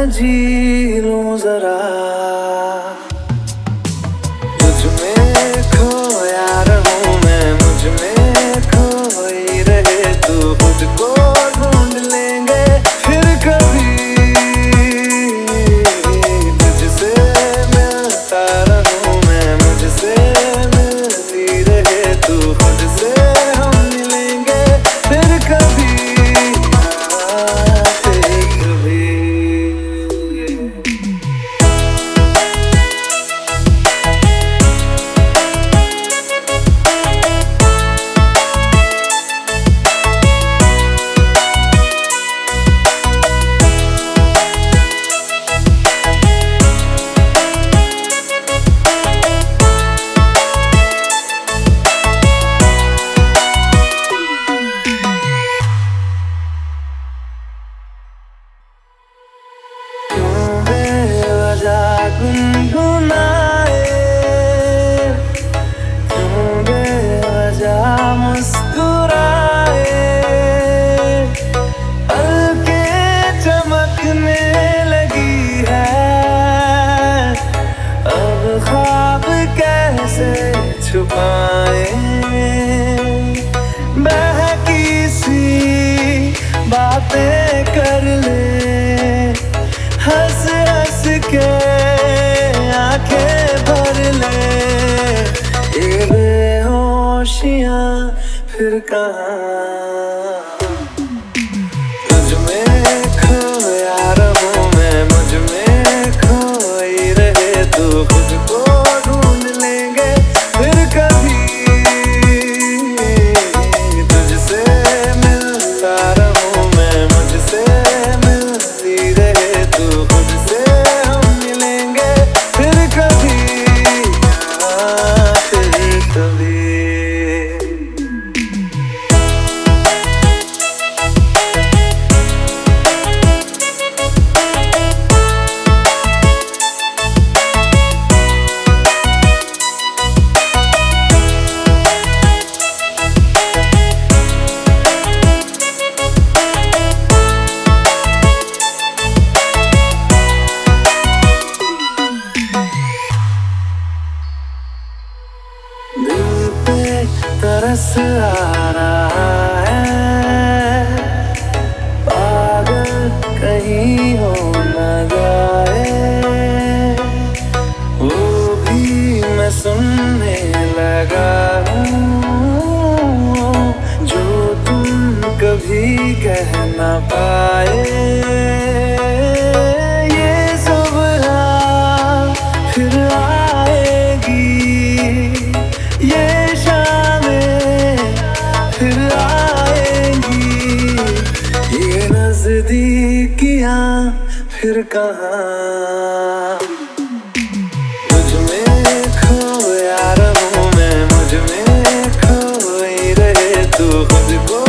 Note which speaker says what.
Speaker 1: जी लूं जरा, मुझ में खोया रहूं मैं, मुझ में खोई रहे तू, खुद को ढूंढ लेंगे फिर कभी। तुझसे मिलता रहूं मैं, मुझसे मिलती रहे तू, खुद से हम मिलेंगे फिर कभी। गुनगुनाए क्यों बेवजह मुस्कुराए, हल्के चमकने लगी है, अब ख्वाब कैसे छुपाए। बहकी सी बातें कर ले, हंस हंस के आंखें भर ले, ये बेहोशियां फिर कहाँ। तुझ में खोया रहूं मैं, मुझ में खोई रहे तू, खुद को ढूंढ लेंगे फिर कभी। तुझसे मिलता रहूं मैं, मुझसे मिलती रहे तू, खुद से हम मिलेंगे फिर कभी, फिर कभी। दिल पे तरस आ रहा है, पागल कहीं हो न जाए, वो भी मैं सुनने लगा हूँ जो तुम कभी कह न पाए। ये सुबह फिर आएगी, ये शामें फिर आएंगी, ये नजदीकियां फिर कहाँ। मुझ में खोया रहूं मैं, मुझ में खोई रहे तू, खुद को